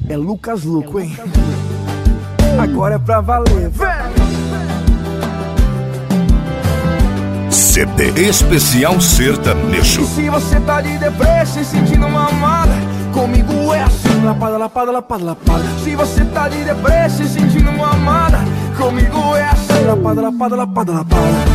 É Lucas Luco, hein? Agora é pra valer, velho. CD Especial Sertanejo. E se você tá de depressa e sentindo uma amada, comigo é assim, lapada, lapada, lapada, lapada. Se você tá de depressa e sentindo uma amada, comigo é assim, lapada, lapada, lapada, lapada.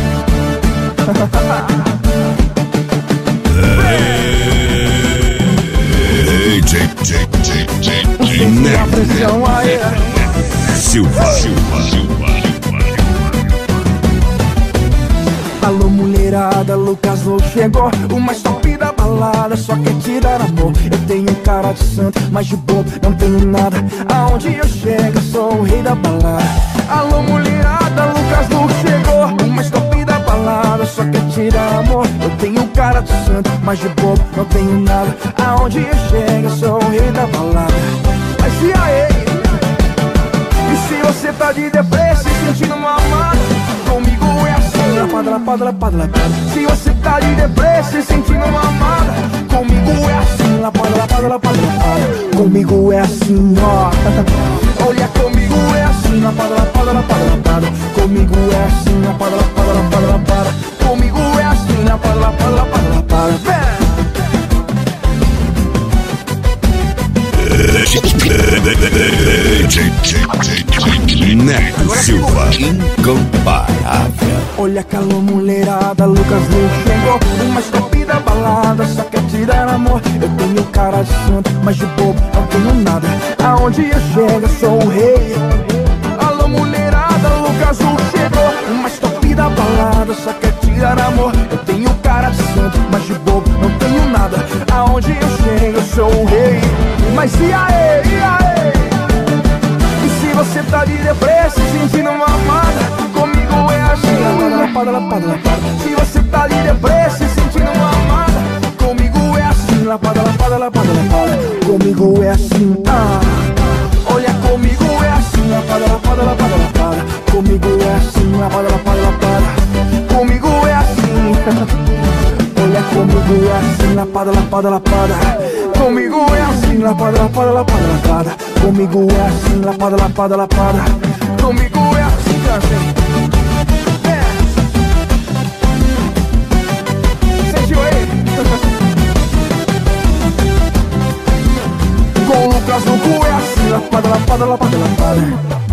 Silva. Alô mulherada, Lucas Luco chegou. O mais top da balada, só quer tirar amor. Eu tenho cara de santo, mas de bobo não tenho nada. Aonde eu chego, sou o rei da balada. Alô mulherada, Lucas Luco chegou. O mais top da balada, só quer tirar amor. Eu tenho cara de santo, mas de bobo não tenho nada. Aonde eu chego, sou o rei da balada. Mas e aí? E se você tá de depressa e sentindo uma amada, comigo é assim, lapada, lapada, lapada, lapada. Se você tá de depressa e sentindo uma amada, comigo é assim, lapada, lapada, lapada, lapada. Comigo é assim, ó. Olha, comigo é assim, lapada, lapada, lapada, lapada. Comigo é assim, lapada, lapada, lapada, lapada. Comigo é assim, lapada, lapada, lapada, lapada. Vem! Neto Silva, incomparável. Olha calor mulherada, Lucas Luco chegou. O mais top da balada, só quer tirar amor. Eu tenho cara de santo, mas de bobo não tenho nada. Aonde eu chego, eu sou o rei. Alô mulherada, Lucas Luco chegou. O mais top da balada, só quer tirar amor. Eu tenho cara de santo, mas de bobo não tenho nada. Aonde eu chego, eu sou o rei. Mas e aí, e aí? E se você tá de depressa e sentindo uma amada, comigo é assim, lapada, lapada, lapada. Se você tá de depressa e sentindo uma amada, comigo é assim, lapada, lapada, lapada, lapada. Comigo é assim, ah. Olha, comigo é assim, lapada, lapada, lapada, lapada. Comigo é assim, lapada, lapada, lapada. Comigo é assim. Olha, comigo é assim, lapada, lapada, lapada. Comigo é assim, lapada, lapada, lapada, lapada. Comigo é assim, lapada, lapada, lapada. Comigo é assim, sentiu aí? Com o Lucas Luco é assim, lapada, lapada, lapada, lapada.